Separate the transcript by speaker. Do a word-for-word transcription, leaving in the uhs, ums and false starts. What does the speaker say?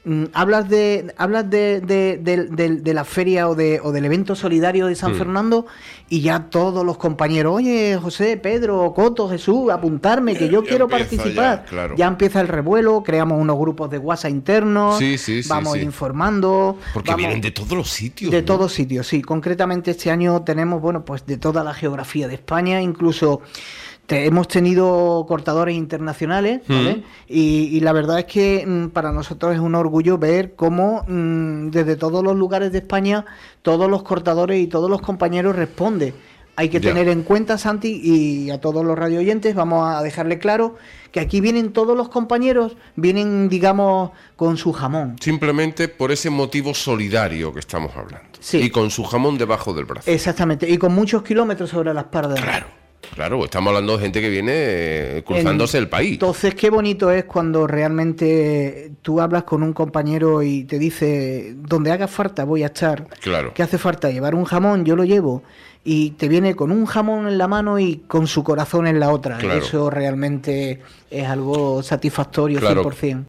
Speaker 1: mm, hablas de hablas de, de, de, de, de la feria o, de, o del evento solidario de San mm. Fernando y ya todos los compañeros, oye, José, Pedro, Coto, Jesús, apuntarme, que yo ya quiero participar. Ya, claro. Ya empieza el revuelo, creamos unos grupos de WhatsApp internos, sí, sí, sí, vamos sí. informando.
Speaker 2: Porque
Speaker 1: vamos,
Speaker 2: vienen de todos los sitios.
Speaker 1: De
Speaker 2: ¿no?
Speaker 1: todos sitios, sí. Concretamente este año tenemos, bueno, pues de toda la geografía de España, incluso te, hemos tenido cortadores internacionales, ¿vale? Mm. Y, y la verdad es que mm, para nosotros es un orgullo ver cómo mm, desde todos los lugares de España todos los cortadores y todos los compañeros responden. Hay que ya. tener en cuenta, Santi, y a todos los radio oyentes, vamos a dejarle claro que aquí vienen todos los compañeros, vienen, digamos, con su jamón.
Speaker 2: Simplemente por ese motivo solidario que estamos hablando.
Speaker 1: Sí.
Speaker 2: Y con su jamón debajo del brazo.
Speaker 1: Exactamente, y con muchos kilómetros sobre la espalda.
Speaker 2: Claro, claro, estamos hablando de gente que viene eh, cruzándose en, el país.
Speaker 1: Entonces, qué bonito es cuando realmente tú hablas con un compañero y te dice, donde haga falta voy a estar.
Speaker 2: Claro.
Speaker 1: ¿Qué hace falta? Llevar un jamón, yo lo llevo. Y te viene con un jamón en la mano y con su corazón en la otra. Claro. Eso realmente es algo satisfactorio, claro. cien por ciento.